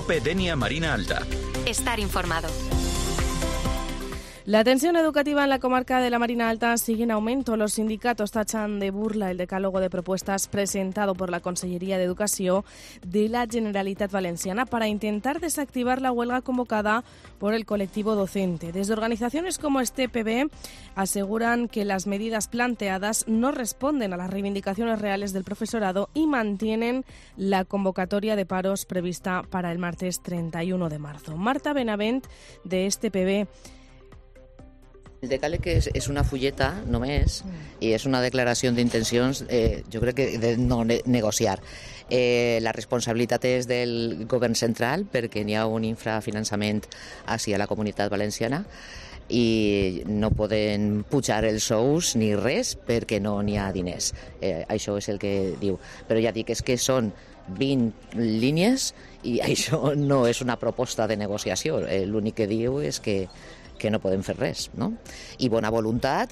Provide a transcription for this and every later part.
COPE Denia Marina Alta. Estar informado. La tensión educativa en la comarca de la Marina Alta sigue en aumento. Los sindicatos tachan de burla el decálogo de propuestas presentado por la Consellería de Educació de la Generalitat Valenciana para intentar desactivar la huelga convocada por el colectivo docente. Desde organizaciones como PB aseguran que las medidas planteadas no responden a las reivindicaciones reales del profesorado y mantienen la convocatoria de paros prevista para el martes 31 de marzo. Marta Benavent, de PB. El decàleg és una fulleta només i és una declaració d'intencions, jo crec que de no negociar. La responsabilitat és del govern central perquè n'hi ha un infrafinançament hacia la comunitat valenciana i no poden pujar els sous ni res perquè no n'hi ha diners. Això és el que diu. Però ja dic, és que són 20 línies i això no és una proposta de negociació. L'únic que diu és que no podem fer res, no? I bona voluntat,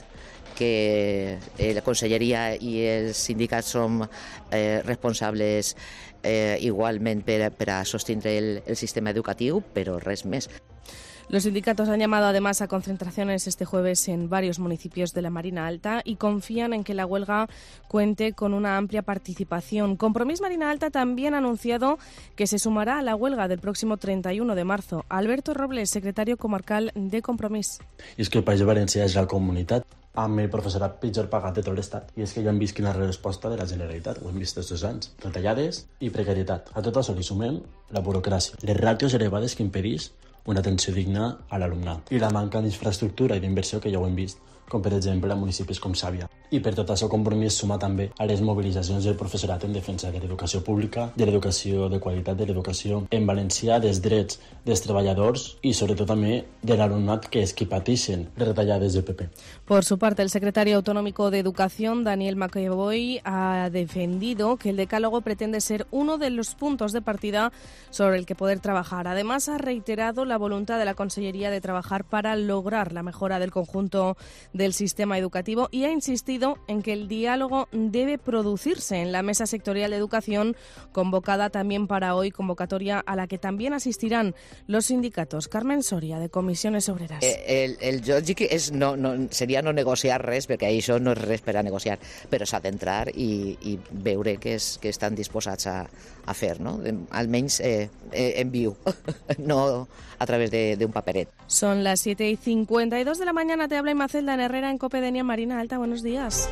que la Conselleria i els sindicats som responsables igualment per a sostindre el sistema educatiu, però res més. Los sindicatos han llamado además a concentraciones este jueves en varios municipios de la Marina Alta y confían en que la huelga cuente con una amplia participación. Compromís Marina Alta también ha anunciado que se sumará a la huelga del próximo 31 de marzo. Alberto Robles, secretario comarcal de Compromís. I és que el País Valencià és la comunitat amb el professorat pitjor pagat de tot l'Estat. I és que ja hem vist quina és la resposta de la Generalitat, ho hem vist aquests 2 anys. Retallades i precarietat. A tot això li sumem la burocràcia, les ràtios elevades que impedeix una atenció digna a l'alumnat i la manca d'infraestructura i d'inversió que ja ho hem vist, com per exemple a municipis com Xàbia. I per tot això Compromís suma també a les mobilitzacions del professorat en defensa de l'educació pública, de l'educació de qualitat, de l'educació en valencià, dels drets dels treballadors y sobre todo también del alumnat que es que pateixen les retallades del PP. Por su parte, el secretario autonómico de Educación, Daniel McEvoy, ha defendido que el decálogo pretende ser uno de los puntos de partida sobre el que poder trabajar. Además, ha reiterado la voluntad de la Consellería de trabajar para lograr la mejora del conjunto del sistema educativo y ha insistido en que el diálogo debe producirse en la Mesa Sectorial de Educación, convocada también para hoy, convocatoria a la que también asistirán los sindicatos. Carmen Soria, de Comissiones Obreras. El lògic seria no negociar res, perquè això no és res per a negociar, però s'ha d'entrar i veure què estan disposats a fer, no? Almenys en viu, no a través d'un paperet. Son las 7:52 de la mañana. Te habla Imacelda Herrera en COPE Denia Marina Alta. Buenos días.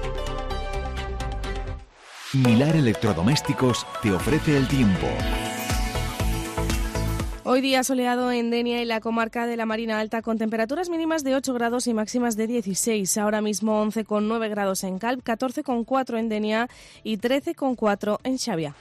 Milar Electrodomésticos te ofrece el tiempo. Hoy día soleado en Denia y la comarca de la Marina Alta, con temperaturas mínimas de 8 grados y máximas de 16. Ahora mismo 11,9 grados en Calp, 14,4 en Denia y 13,4 en Xàbia.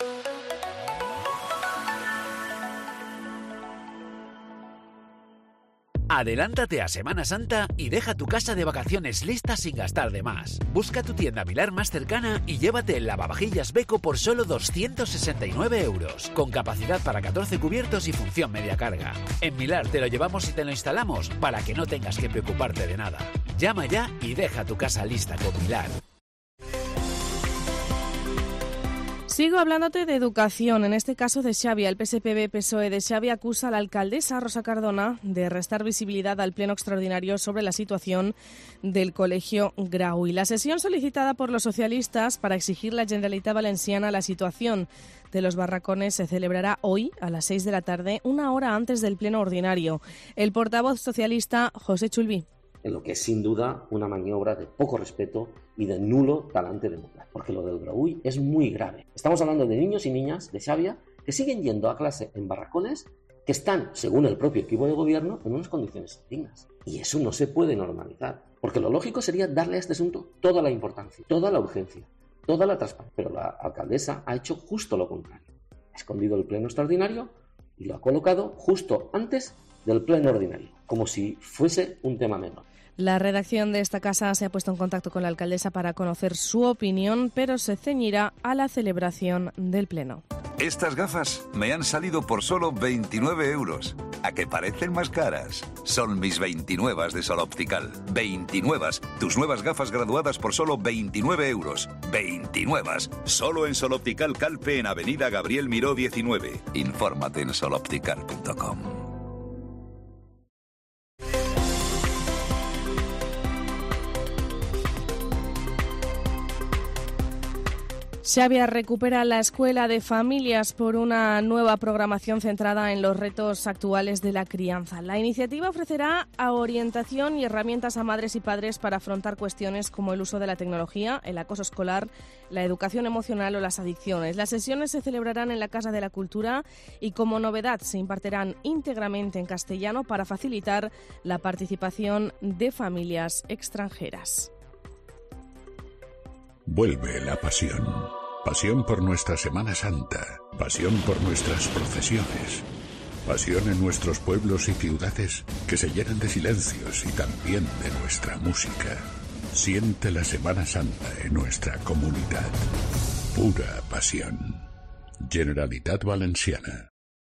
Adelántate a Semana Santa y deja tu casa de vacaciones lista sin gastar de más. Busca tu tienda Milar más cercana y llévate el lavavajillas Beko por solo 269 euros, con capacidad para 14 cubiertos y función media carga. En Milar te lo llevamos y te lo instalamos para que no tengas que preocuparte de nada. Llama ya y deja tu casa lista con Milar. Sigo hablándote de educación, en este caso de Xàbia. El PSPB-PSOE de Xàbia acusa a la alcaldesa Rosa Cardona de restar visibilidad al pleno extraordinario sobre la situación del Colegio Grau. Y la sesión solicitada por los socialistas para exigir la Generalitat Valenciana la situación de los barracones se celebrará hoy a las 6 de la tarde, una hora antes del pleno ordinario. El portavoz socialista, José Chulví. En lo que es sin duda una maniobra de poco respeto y de nulo talante democrático, porque lo del Grauy es muy grave. Estamos hablando de niños y niñas de Xàbia que siguen yendo a clase en barracones que están, según el propio equipo de gobierno, en unas condiciones dignas. Y eso no se puede normalizar, porque lo lógico sería darle a este asunto toda la importancia, toda la urgencia, toda la transparencia. Pero la alcaldesa ha hecho justo lo contrario. Ha escondido el pleno extraordinario y lo ha colocado justo antes del pleno ordinario, como si fuese un tema menor. La redacción de esta casa se ha puesto en contacto con la alcaldesa para conocer su opinión, pero se ceñirá a la celebración del pleno. Estas gafas me han salido por solo 29 euros. ¿A que parecen más caras? Son mis 29 de Sol Optical. 29. Tus nuevas gafas graduadas por solo 29 euros. 29. Solo en Sol Optical Calpe, en Avenida Gabriel Miró 19. Infórmate en soloptical.com. Xavia recupera la Escuela de Familias por una nueva programación centrada en los retos actuales de la crianza. La iniciativa ofrecerá orientación y herramientas a madres y padres para afrontar cuestiones como el uso de la tecnología, el acoso escolar, la educación emocional o las adicciones. Las sesiones se celebrarán en la Casa de la Cultura y, como novedad, se impartirán íntegramente en castellano para facilitar la participación de familias extranjeras. Vuelve la pasión. Pasión por nuestra Semana Santa. Pasión por nuestras procesiones. Pasión en nuestros pueblos y ciudades que se llenan de silencios y también de nuestra música. Siente la Semana Santa en nuestra comunidad. Pura pasión. Generalitat Valenciana.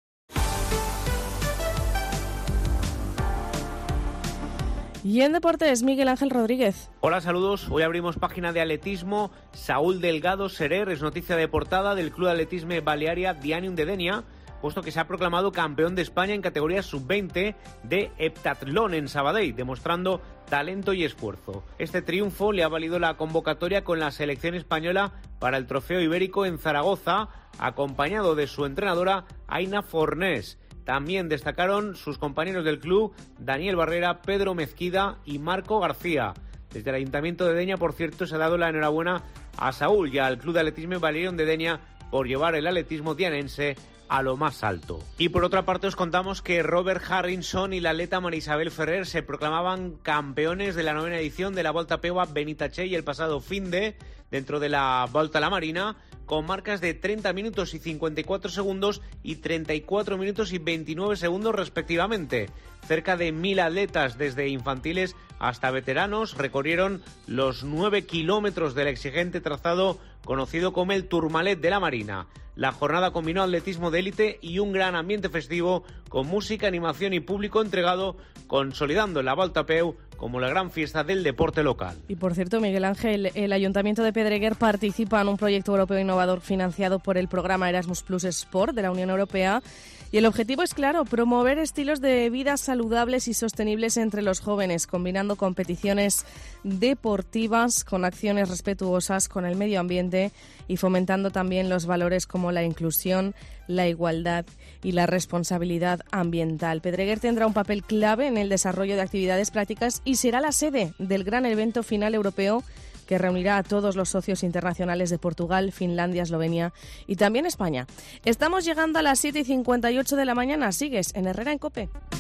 Y en deportes, Miguel Ángel Rodríguez. Hola, saludos. Hoy abrimos página de atletismo. Saúl Delgado Serer es noticia de portada del Club de Atletismo Balearia Dianium de Denia, puesto que se ha proclamado campeón de España en categoría sub-20 de heptatlón en Sabadell, demostrando talento y esfuerzo. Este triunfo le ha valido la convocatoria con la selección española para el Trofeo Ibérico en Zaragoza, acompañado de su entrenadora Aina Fornés. También destacaron sus compañeros del club, Daniel Barrera, Pedro Mezquida y Marco García. Desde el Ayuntamiento de Denia, por cierto, se ha dado la enhorabuena a Saúl y al Club de Atletismo Balearia de Denia por llevar el atletismo dianense a lo más alto. Y por otra parte os contamos que Robert Harrison y la atleta Marisabel Ferrer se proclamaban campeones de la 9ª edición de la Volta a Peu a Benitatxell el pasado finde, dentro de la Volta a la Marina, con marcas de 30 minutos y 54 segundos y 34 minutos y 29 segundos respectivamente. Cerca de 1.000 atletas, desde infantiles hasta veteranos, recorrieron los 9 kilómetros del exigente trazado conocido como el Tourmalet de la Marina. La jornada combinó atletismo de élite y un gran ambiente festivo, con música, animación y público entregado, consolidando la Volta a Peu como la gran fiesta del deporte local. Y por cierto, Miguel Ángel, el Ayuntamiento de Pedreguer participa en un proyecto europeo innovador financiado por el programa Erasmus Plus Sport de la Unión Europea. Y el objetivo es claro, promover estilos de vida saludables y sostenibles entre los jóvenes, combinando competiciones deportivas con acciones respetuosas con el medio ambiente y fomentando también los valores como la inclusión, la igualdad y la responsabilidad ambiental. Pedreguer tendrá un papel clave en el desarrollo de actividades prácticas y será la sede del gran evento final europeo que reunirá a todos los socios internacionales de Portugal, Finlandia, Eslovenia y también España. Estamos llegando a las 7:58 de la mañana. Sigues en Herrera en COPE.